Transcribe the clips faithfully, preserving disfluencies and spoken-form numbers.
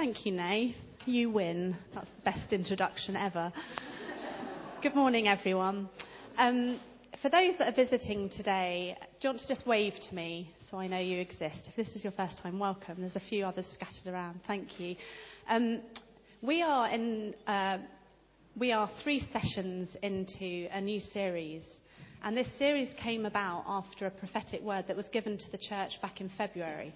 Thank you, Nath. You win. That's the best introduction ever. Good morning, everyone. Um, for those that are visiting today, do you want to just wave to me so I know you exist? If this is your first time, welcome. There's a few others scattered around. Thank you. Um, we are in. Uh, we are three sessions into a new series. And this series came about after a prophetic word that was given to the church back in February.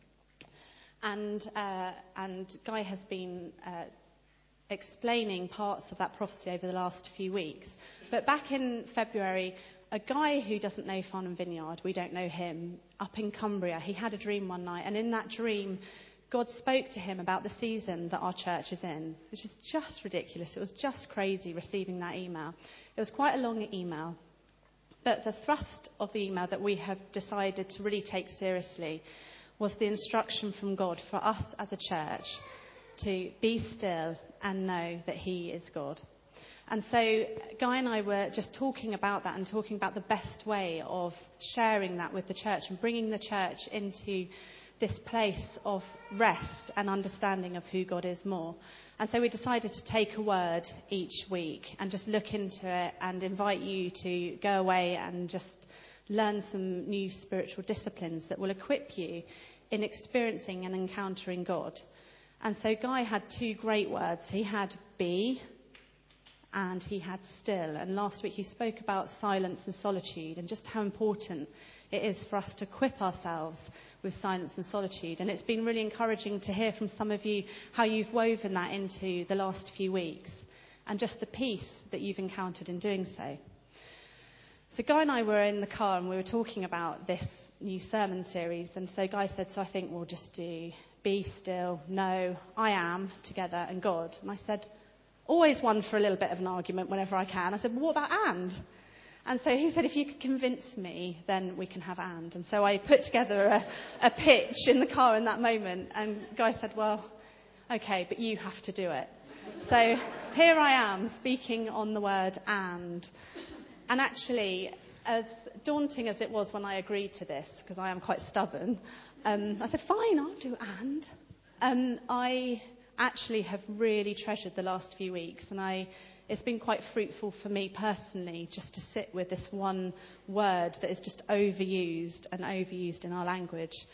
And uh, and Guy has been uh, explaining parts of that prophecy over the last few weeks. But back in February, a guy who doesn't know Farnham Vineyard, we don't know him, up in Cumbria, he had a dream one night. And in that dream, God spoke to him about the season that our church is in, which is just ridiculous. It was just crazy receiving that email. It was quite a long email. But the thrust of the email that we have decided to really take seriously was the instruction from God for us as a church to be still and know that he is God. And so Guy and I were just talking about that and talking about the best way of sharing that with the church and bringing the church into this place of rest and understanding of who God is more. And so we decided to take a word each week and just look into it and invite you to go away and just learn some new spiritual disciplines that will equip you in experiencing and encountering God. And so Guy had two great words. He had be and he had still. And last week he spoke about silence and solitude and just how important it is for us to equip ourselves with silence and solitude. And it's been really encouraging to hear from some of you how you've woven that into the last few weeks and just the peace that you've encountered in doing so. So Guy and I were in the car and we were talking about this new sermon series. And so Guy said, so I think we'll just do be still, know, I am, together, and God. And I said, always one for a little bit of an argument whenever I can. I said, well, what about and? And so he said, if you could convince me, then we can have and. And so I put together a, a pitch in the car in that moment. And Guy said, well, okay, but you have to do it. So here I am speaking on the word and. And actually, as daunting as it was when I agreed to this, because I am quite stubborn, um, I said, fine, I'll do and. Um, I actually have really treasured the last few weeks, and I, it's been quite fruitful for me personally just to sit with this one word that is just overused and overused in our language.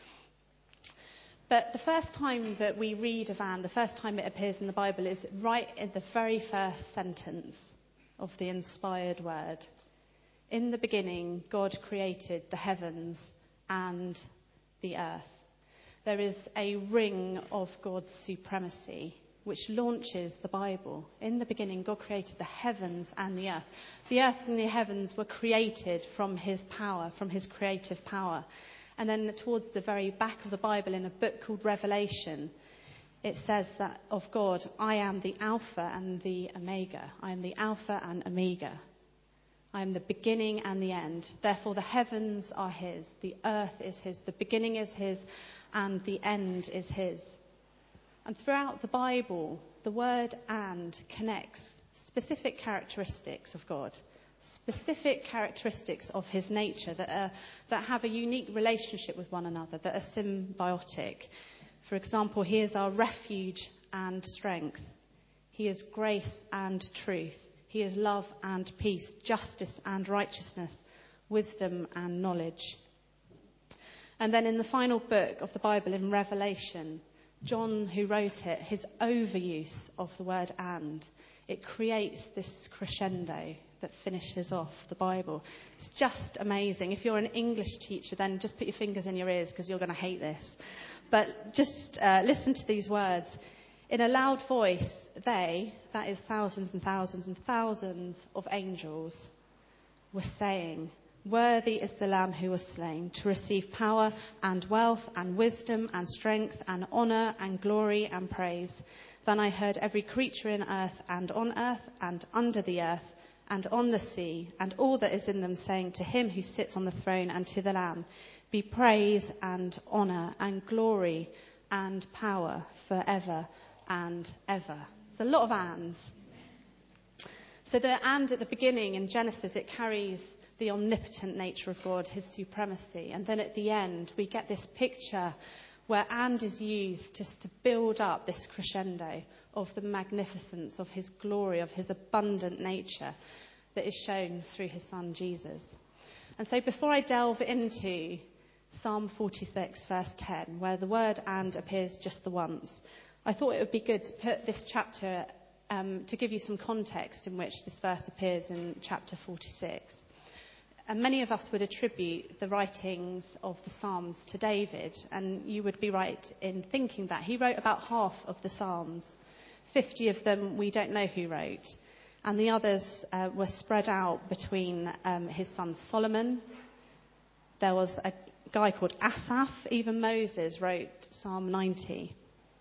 But the first time that we read of and, the first time it appears in the Bible is right in the very first sentence of the inspired word. In the beginning, God created the heavens and the earth. There is a ring of God's supremacy which launches the Bible. In the beginning, God created the heavens and the earth. The earth and the heavens were created from his power, from his creative power. And then towards the very back of the Bible, in a book called Revelation, it says that of God, I am the Alpha and the Omega. I am the Alpha and Omega. I am the beginning and the end. Therefore, the heavens are his, the earth is his, the beginning is his, and the end is his. And throughout the Bible, the word and connects specific characteristics of God, specific characteristics of his nature that are, that have a unique relationship with one another, that are symbiotic. For example, he is our refuge and strength. He is grace and truth. He is love and peace, justice and righteousness, wisdom and knowledge. And then in the final book of the Bible, in Revelation, John, who wrote it, his overuse of the word and, it creates this crescendo that finishes off the Bible. It's just amazing. If you're an English teacher, then just put your fingers in your ears because you're going to hate this. But just uh, listen to these words. In a loud voice, they, that is thousands and thousands and thousands of angels, were saying, worthy is the Lamb who was slain to receive power and wealth and wisdom and strength and honour and glory and praise. Then I heard every creature in earth and on earth and under the earth and on the sea and all that is in them saying to him who sits on the throne and to the Lamb, be praise and honour and glory and power forever and ever. There's a lot of ands. So the and at the beginning in Genesis, it carries the omnipotent nature of God, his supremacy. And then at the end, we get this picture where and is used just to build up this crescendo of the magnificence of his glory, of his abundant nature that is shown through his son Jesus. And so before I delve into Psalm forty-six, verse ten, where the word and appears just the once, I thought it would be good to put this chapter, um, to give you some context in which this verse appears in chapter forty-six. And many of us would attribute the writings of the Psalms to David, and you would be right in thinking that. He wrote about half of the Psalms. fifty of them we don't know who wrote, and the others uh, were spread out between um, his son Solomon. There was a guy called Asaph. Even Moses wrote Psalm ninety.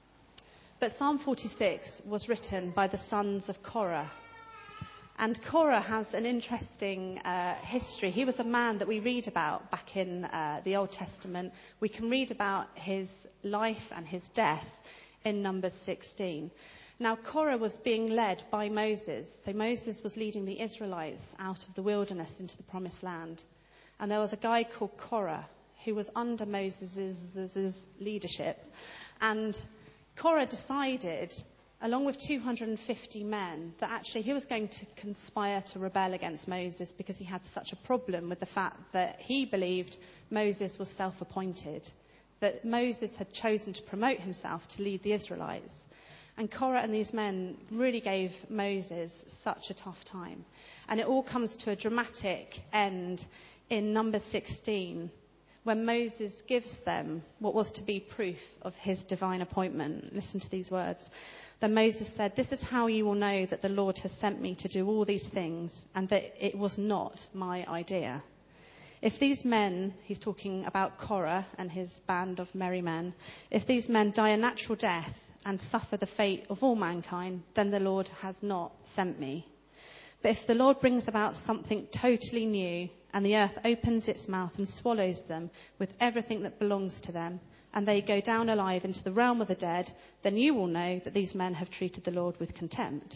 But Psalm forty-six was written by the sons of Korah. And Korah has an interesting uh, history. He was a man that we read about back in uh, the Old Testament. We can read about his life and his death in Numbers sixteen. Now, Korah was being led by Moses. So Moses was leading the Israelites out of the wilderness into the promised land. And there was a guy called Korah who was under Moses' leadership. And Korah decided, along with two hundred fifty men, that actually he was going to conspire to rebel against Moses because he had such a problem with the fact that he believed Moses was self-appointed, that Moses had chosen to promote himself to lead the Israelites. And Korah and these men really gave Moses such a tough time. And it all comes to a dramatic end in Numbers sixteen, when Moses gives them what was to be proof of his divine appointment. Listen to these words. Then Moses said, "This is how you will know that the Lord has sent me to do all these things, and that it was not my idea. If these men," he's talking about Korah and his band of merry men, "if these men die a natural death and suffer the fate of all mankind, then the Lord has not sent me. But if the Lord brings about something totally new, and the earth opens its mouth and swallows them with everything that belongs to them, and they go down alive into the realm of the dead, then you will know that these men have treated the Lord with contempt."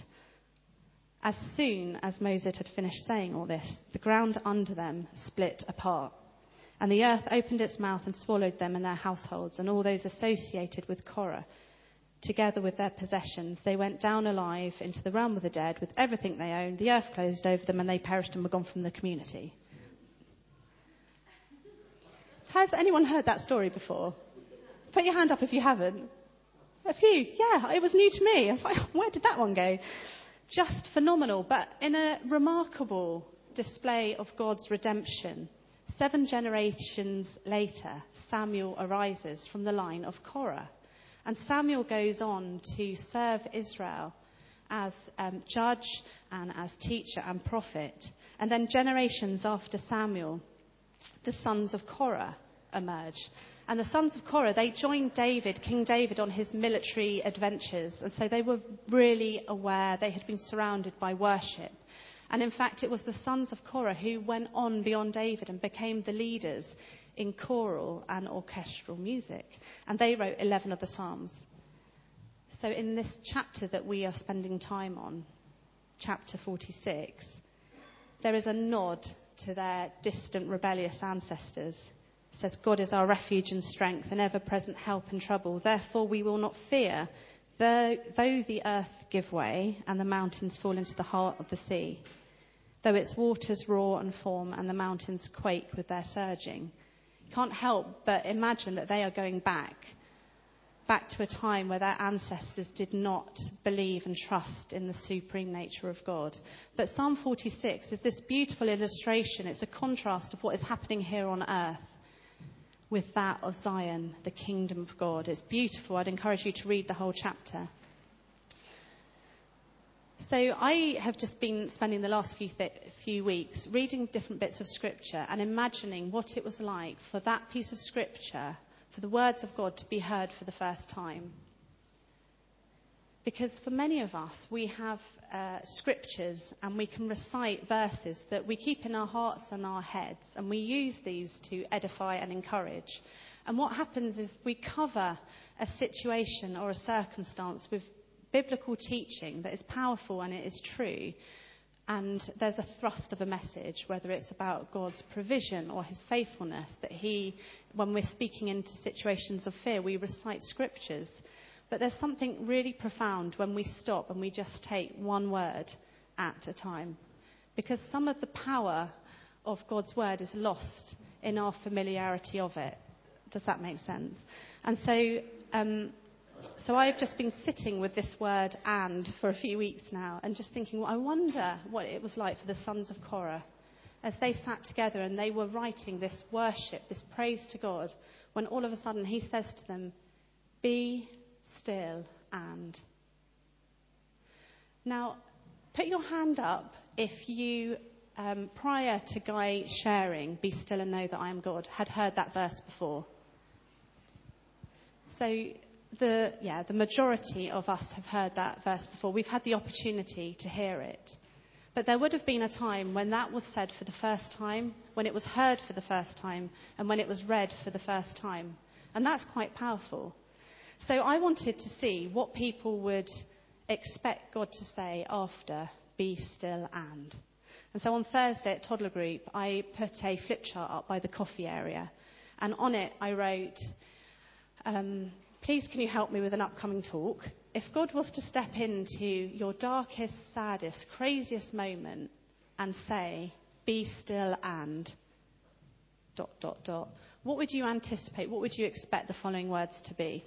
As soon as Moses had finished saying all this, the ground under them split apart, and the earth opened its mouth and swallowed them and their households and all those associated with Korah, together with their possessions. They went down alive into the realm of the dead with everything they owned. The earth closed over them, and they perished and were gone from the community. Has anyone heard that story before? Put your hand up if you haven't. A few. Yeah, it was new to me. I was like, where did that one go? Just phenomenal, but in a remarkable display of God's redemption. Seven generations later, Samuel arises from the line of Korah. And Samuel goes on to serve Israel as um, judge and as teacher and prophet. And then generations after Samuel, the sons of Korah emerge. And the sons of Korah, they joined David, King David, on his military adventures. And so they were really aware. They had been surrounded by worship. And in fact, it was the sons of Korah who went on beyond David and became the leaders in choral and orchestral music. And they wrote eleven of the Psalms. So in this chapter that we are spending time on, chapter forty-six, there is a nod to their distant rebellious ancestors. It says, "God is our refuge and strength, an ever-present help in trouble. Therefore we will not fear, though, though the earth give way and the mountains fall into the heart of the sea, though its waters roar and foam and the mountains quake with their surging." Can't help but imagine that they are going back, back to a time where their ancestors did not believe and trust in the supreme nature of God. But Psalm forty-six is this beautiful illustration. It's a contrast of what is happening here on earth with that of Zion, the kingdom of God. It's beautiful. I'd encourage you to read the whole chapter. So I have just been spending the last few th- few weeks reading different bits of scripture and imagining what it was like for that piece of scripture, for the words of God to be heard for the first time. Because for many of us, we have uh, scriptures and we can recite verses that we keep in our hearts and our heads, and we use these to edify and encourage. And what happens is we cover a situation or a circumstance with biblical teaching that is powerful and it is true, And there's a thrust of a message, whether it's about God's provision or his faithfulness, that he, when we're speaking into situations of fear, we recite scriptures. But there's something really profound when we stop and we just take one word at a time. Because some of the power of God's word is lost in our familiarity of it. Does that make sense? And so, um, so I've just been sitting with this word "and" for a few weeks now, and just thinking, well, I wonder what it was like for the sons of Korah as they sat together and they were writing this worship, this praise to God, when all of a sudden he says to them, "Be still and." Now, put your hand up if you, um, prior to Guy sharing "Be still and know that I am God," had heard that verse before. So the yeah, the majority of us have heard that verse before. We've had the opportunity to hear it. But there would have been a time when that was said for the first time, when it was heard for the first time, and when it was read for the first time. And that's quite powerful. So I wanted to see what people would expect God to say after "Be still and." And so on Thursday at Toddler Group, I put a flip chart up by the coffee area. And on it I wrote, um, please can you help me with an upcoming talk? If God was to step into your darkest, saddest, craziest moment and say, "Be still and," dot, dot, dot, what would you anticipate? What would you expect the following words to be?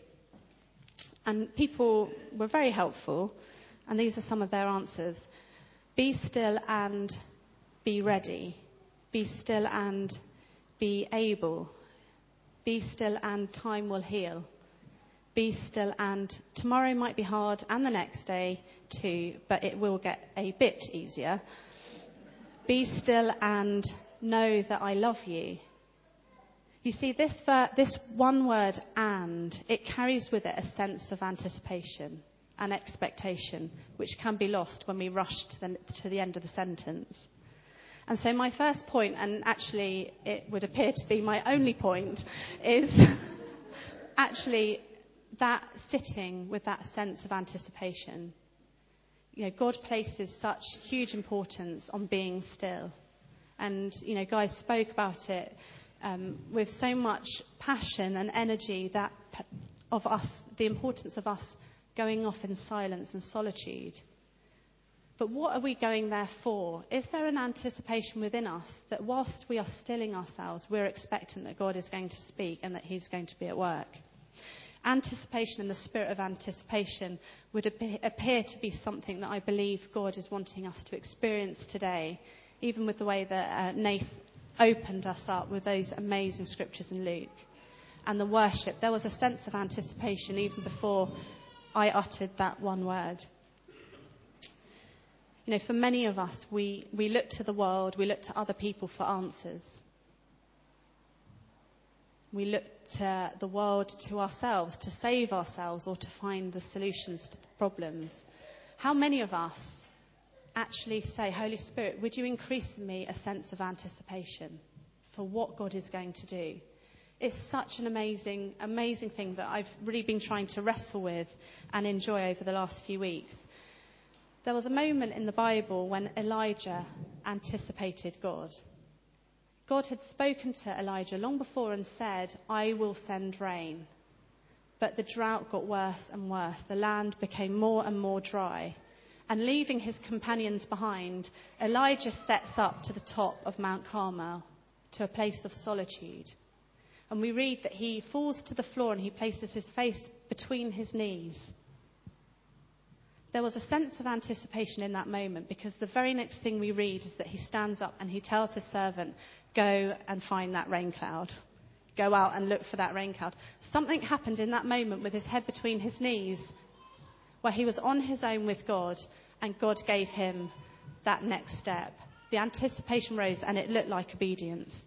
And people were very helpful, and these are some of their answers. Be still and be ready. Be still and be able. Be still and time will heal. Be still and tomorrow might be hard, and the next day too, but it will get a bit easier. Be still and know that I love you. You see, this ver- this one word "and," it carries with it a sense of anticipation and expectation, which can be lost when we rush to the, to the end of the sentence. And so my first point, and actually it would appear to be my only point, is actually that sitting with that sense of anticipation. You know, God places such huge importance on being still. And, you know, Guy spoke about it um, with so much passion and energy that of us, the importance of us going off in silence and solitude. But what are we going there for? Is there an anticipation within us that whilst we are stilling ourselves, we're expectant that God is going to speak and that he's going to be at work? Anticipation and the spirit of anticipation would appear to be something that I believe God is wanting us to experience today, even with the way that uh, Nath opened us up with those amazing scriptures in Luke. And the worship, there was a sense of anticipation even before I uttered that one word. You know, for many of us, we, we look to the world, we look to other people for answers. We look to the world, to ourselves, to save ourselves or to find the solutions to the problems. How many of us actually say, "Holy Spirit, would you increase in me a sense of anticipation for what God is going to do?" It's such an amazing, amazing thing that I've really been trying to wrestle with and enjoy over the last few weeks. There was a moment in the Bible when Elijah anticipated God. God had spoken to Elijah long before and said, "I will send rain." But the drought got worse and worse. The land became more and more dry. And leaving his companions behind, Elijah sets up to the top of Mount Carmel, to a place of solitude. And we read that he falls to the floor and he places his face between his knees. There was a sense of anticipation in that moment, because the very next thing we read is that he stands up and he tells his servant, "Go and find that rain cloud. Go out and look for that rain cloud." Something happened in that moment with his head between his knees, where he was on his own with God, and God gave him that next step. The anticipation rose and it looked like obedience.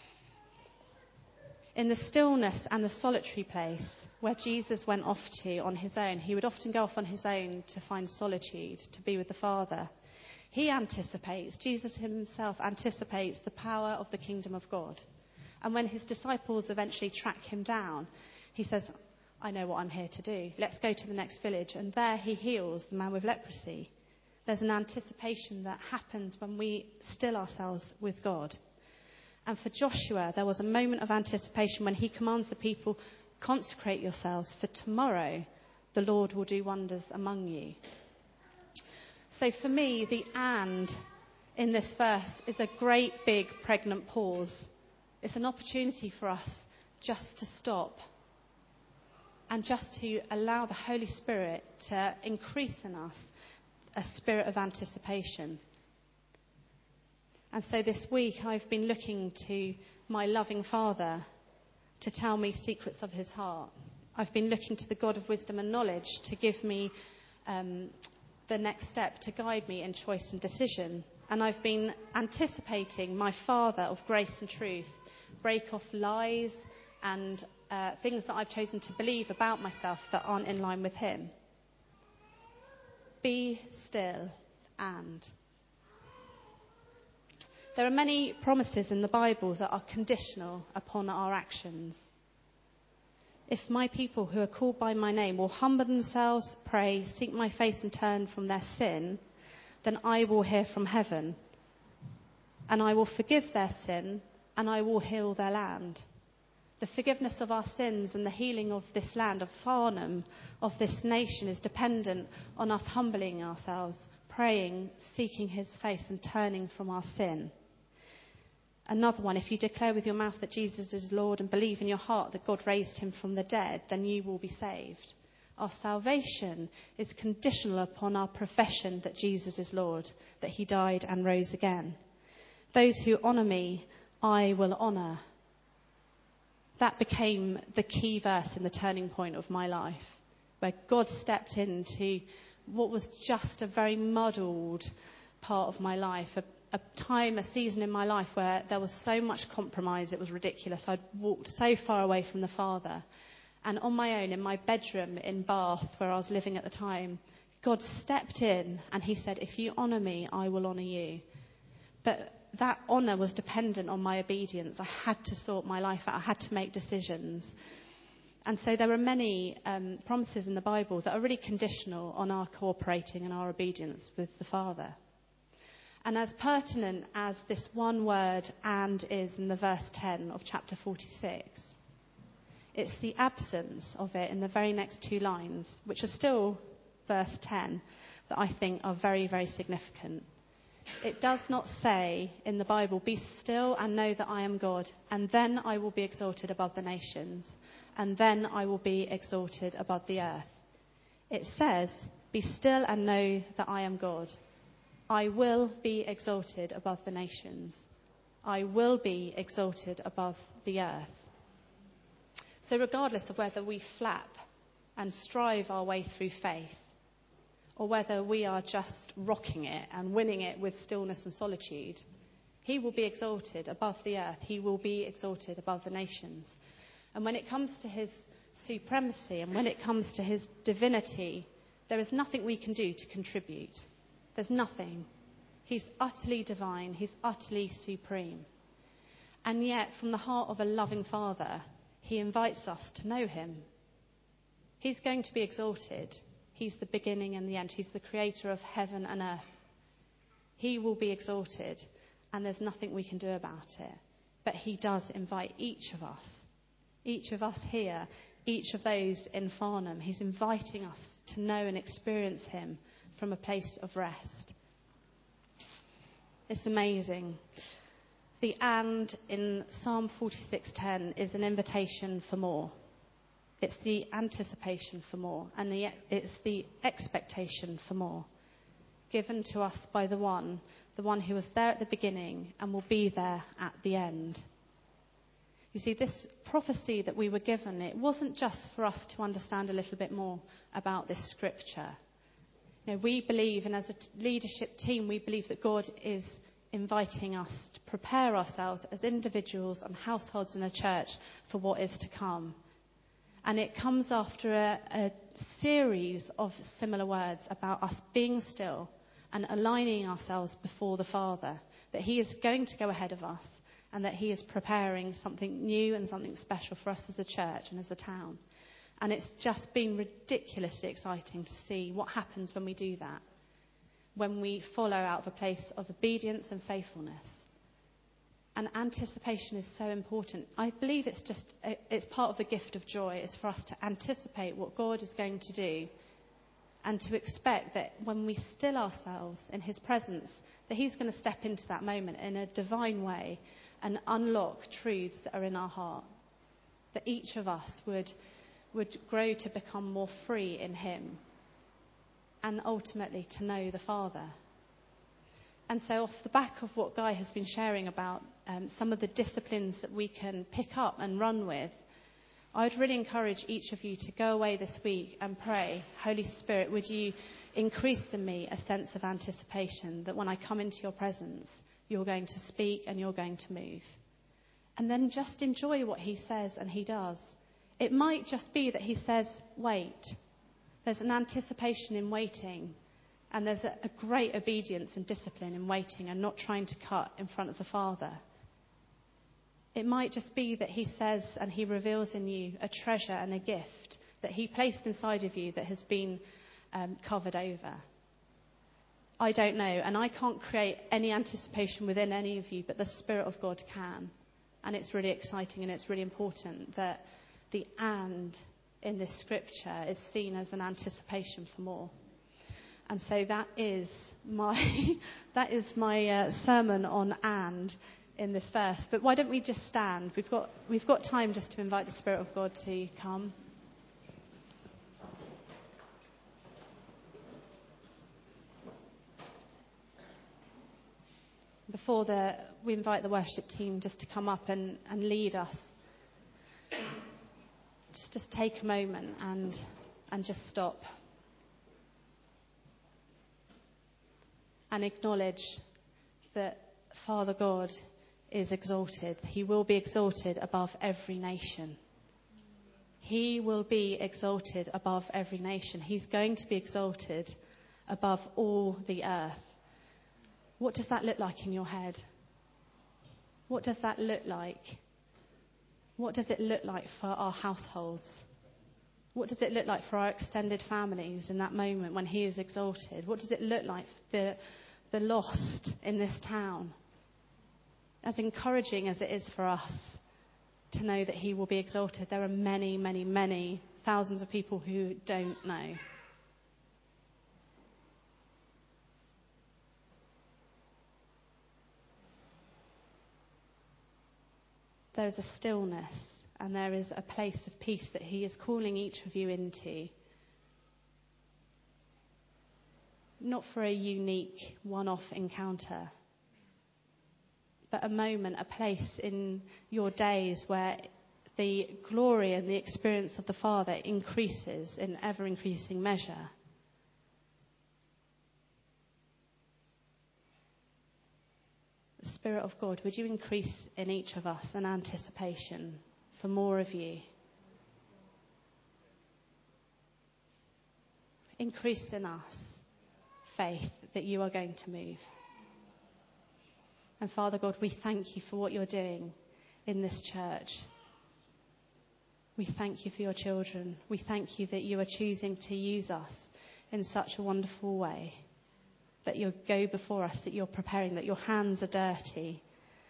In the stillness and the solitary place where Jesus went off to on his own, he would often go off on his own to find solitude, to be with the Father. He anticipates, Jesus himself anticipates the power of the kingdom of God. And when his disciples eventually track him down, he says, "I know what I'm here to do. Let's go to the next village." And there he heals the man with leprosy. There's an anticipation that happens when we still ourselves with God. And for Joshua, there was a moment of anticipation when he commands the people, consecrate yourselves, for tomorrow the Lord will do wonders among you. So for me, the and in this verse is a great big pregnant pause. It's an opportunity for us just to stop and just to allow the Holy Spirit to increase in us a spirit of anticipation. And so this week I've been looking to my loving Father to tell me secrets of his heart. I've been looking to the God of wisdom and knowledge to give me um, the next step, to guide me in choice and decision. And I've been anticipating my Father of grace and truth break off lies and uh, things that I've chosen to believe about myself that aren't in line with him. Be still and. There are many promises in the Bible that are conditional upon our actions. If my people who are called by my name will humble themselves, pray, seek my face and turn from their sin, then I will hear from heaven, and I will forgive their sin, and I will heal their land. The forgiveness of our sins and the healing of this land, of Farnham, of this nation, is dependent on us humbling ourselves, praying, seeking his face and turning from our sin. Another one, if you declare with your mouth that Jesus is Lord and believe in your heart that God raised him from the dead, then you will be saved. Our salvation is conditional upon our profession that Jesus is Lord, that he died and rose again. Those who honour me, I will honour. That became the key verse in the turning point of my life, where God stepped into what was just a very muddled part of my life, a, a time, a season in my life where there was so much compromise, it was ridiculous. I'd walked so far away from the Father. And on my own, in my bedroom in Bath, where I was living at the time, God stepped in and he said, if you honour me, I will honour you. But that honour was dependent on my obedience. I had to sort my life out. I had to make decisions. And so there are many um, promises in the Bible that are really conditional on our cooperating and our obedience with the Father. And as pertinent as this one word and is in the verse ten of chapter forty-six, it's the absence of it in the very next two lines, which are still verse ten, that I think are very, very significant. It does not say in the Bible, be still and know that I am God, and then I will be exalted above the nations, and then I will be exalted above the earth. It says, be still and know that I am God. I will be exalted above the nations. I will be exalted above the earth. So regardless of whether we flap and strive our way through faith, or whether we are just rocking it and winning it with stillness and solitude, he will be exalted above the earth. He will be exalted above the nations. And when it comes to his supremacy and when it comes to his divinity, there is nothing we can do to contribute. There's nothing. He's utterly divine. He's utterly supreme. And yet, from the heart of a loving Father, he invites us to know him. He's going to be exalted. He's the beginning and the end. He's the creator of heaven and earth. He will be exalted, and there's nothing we can do about it. But he does invite each of us, each of us here, each of those in Farnham. He's inviting us to know and experience him from a place of rest. It's amazing. The and in Psalm forty-six ten is an invitation for more. It's the anticipation for more, and the, it's the expectation for more, given to us by the one, the one who was there at the beginning and will be there at the end. You see, this prophecy that we were given, it wasn't just for us to understand a little bit more about this scripture. You know, we believe, and as a t- leadership team, we believe that God is inviting us to prepare ourselves as individuals and households in a church for what is to come. And it comes after a, a series of similar words about us being still and aligning ourselves before the Father, that he is going to go ahead of us and that he is preparing something new and something special for us as a church and as a town. And it's just been ridiculously exciting to see what happens when we do that. when we follow out of a place of obedience and faithfulness. And anticipation is so important. I believe it's just, it's part of the gift of joy. It's for us to anticipate what God is going to do and to expect that when we still ourselves in his presence, that he's going to step into that moment in a divine way and unlock truths that are in our heart. That each of us would, would grow to become more free in him and ultimately to know the Father. And so off the back of what Guy has been sharing about um, some of the disciplines that we can pick up and run with, I would really encourage each of you to go away this week and pray, Holy Spirit, would you increase in me a sense of anticipation that when I come into your presence, you're going to speak and you're going to move. And then just enjoy what he says and he does. It might just be that he says, wait. There's an anticipation in waiting. And there's a, a great obedience and discipline in waiting and not trying to cut in front of the Father. It might just be that he says and he reveals in you a treasure and a gift that he placed inside of you that has been um, covered over. I don't know, and I can't create any anticipation within any of you, but the Spirit of God can. And it's really exciting and it's really important that the and in this scripture is seen as an anticipation for more. And so that is my that is my uh, sermon on and in this verse. But why don't we just stand? We've got we've got time just to invite the Spirit of God to come. Before the we invite the worship team just to come up and, and lead us. Just just take a moment and and just stop. And acknowledge that Father God is exalted. He will be exalted above every nation. He will be exalted above every nation. He's going to be exalted above all the earth. What does that look like in your head? What does that look like? What does it look like for our households? What does it look like for our extended families in that moment when he is exalted? What does it look like for the, the lost in this town? As encouraging as it is for us to know that he will be exalted, there are many, many, many thousands of people who don't know. There is a stillness. And there is a place of peace that he is calling each of you into. Not for a unique one-off encounter, but a moment, a place in your days where the glory and the experience of the Father increases in ever-increasing measure. The Spirit of God, would you increase in each of us an anticipation for more of you? Increase in us faith that you are going to move. And Father God, we thank you for what you're doing in this church. We thank you for your children. We thank you that you are choosing to use us in such a wonderful way. That you go before us, that you're preparing, that your hands are dirty.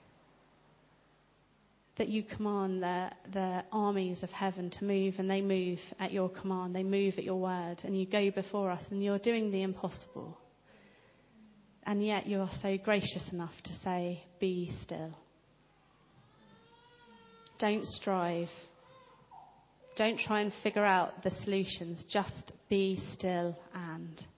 That you command the, the armies of heaven to move, and they move at your command. They move at your word, and you go before us, and you're doing the impossible. And yet you are so gracious enough to say, be still. Don't strive. Don't try and figure out the solutions. Just be still and...